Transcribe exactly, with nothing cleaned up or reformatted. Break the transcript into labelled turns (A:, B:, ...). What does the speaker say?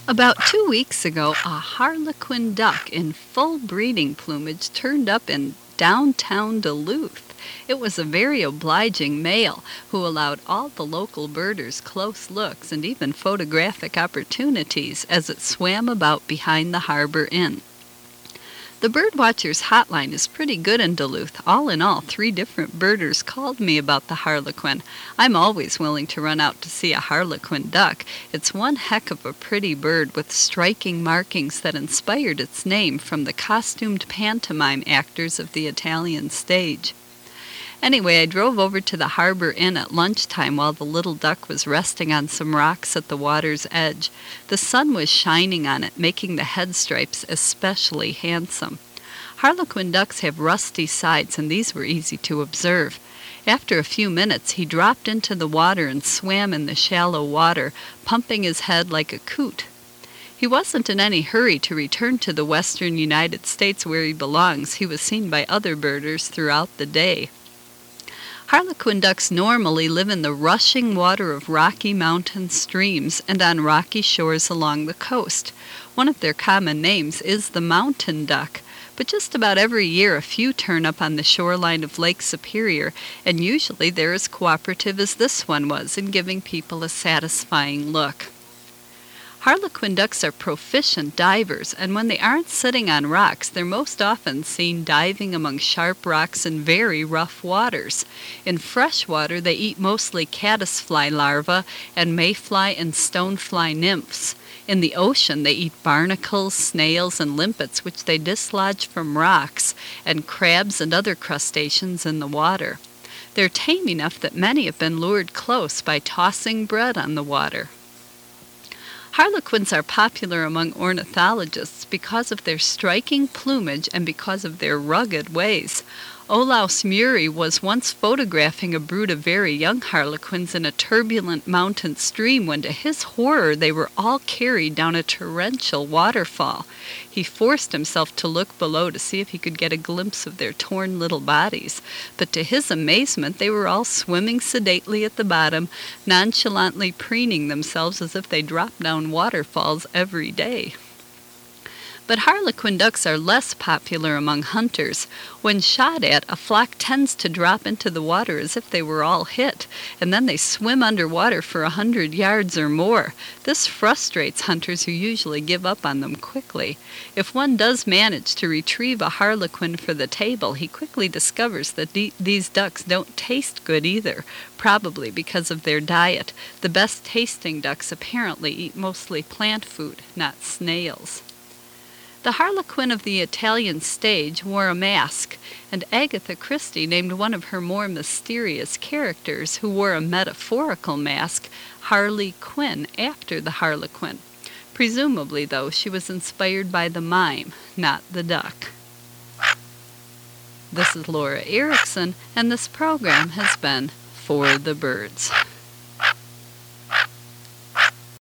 A: About two weeks ago, a harlequin duck in full breeding plumage turned up in downtown Duluth. It was a very obliging male who allowed all the local birders close looks and even photographic opportunities as it swam about behind the Harbor Inn. The Birdwatchers hotline is pretty good in Duluth. All in all, three different birders called me about the harlequin. I'm always willing to run out to see a harlequin duck. It's one heck of a pretty bird with striking markings that inspired its name from the costumed pantomime actors of the Italian stage. Anyway, I drove over to the Harbor Inn at lunchtime while the little duck was resting on some rocks at the water's edge. The sun was shining on it, making the head stripes especially handsome. Harlequin ducks have rusty sides, and these were easy to observe. After a few minutes, he dropped into the water and swam in the shallow water, pumping his head like a coot. He wasn't in any hurry to return to the western United States where he belongs. He was seen by other birders throughout the day. Harlequin ducks normally live in the rushing water of Rocky Mountain streams and on rocky shores along the coast. One of their common names is the mountain duck, but just about every year a few turn up on the shoreline of Lake Superior, and usually they're as cooperative as this one was in giving people a satisfying look. Harlequin ducks are proficient divers, and when they aren't sitting on rocks, they're most often seen diving among sharp rocks in very rough waters. In fresh water, they eat mostly caddisfly larvae and mayfly and stonefly nymphs. In the ocean, they eat barnacles, snails, and limpets, which they dislodge from rocks, and crabs and other crustaceans in the water. They're tame enough that many have been lured close by tossing bread on the water. Harlequins are popular among ornithologists because of their striking plumage and because of their rugged ways. Olaus Murie was once photographing a brood of very young harlequins in a turbulent mountain stream when, to his horror, they were all carried down a torrential waterfall. He forced himself to look below to see if he could get a glimpse of their torn little bodies, but to his amazement they were all swimming sedately at the bottom, nonchalantly preening themselves as if they dropped down waterfalls every day. But harlequin ducks are less popular among hunters. When shot at, a flock tends to drop into the water as if they were all hit, and then they swim underwater for a hundred yards or more. This frustrates hunters who usually give up on them quickly. If one does manage to retrieve a harlequin for the table, he quickly discovers that de- these ducks don't taste good either, probably because of their diet. The best tasting ducks apparently eat mostly plant food, not snails. The harlequin of the Italian stage wore a mask, and Agatha Christie named one of her more mysterious characters, who wore a metaphorical mask, Harley Quinn, after the harlequin. Presumably, though, she was inspired by the mime, not the duck. This is Laura Erickson, and this program has been For the Birds.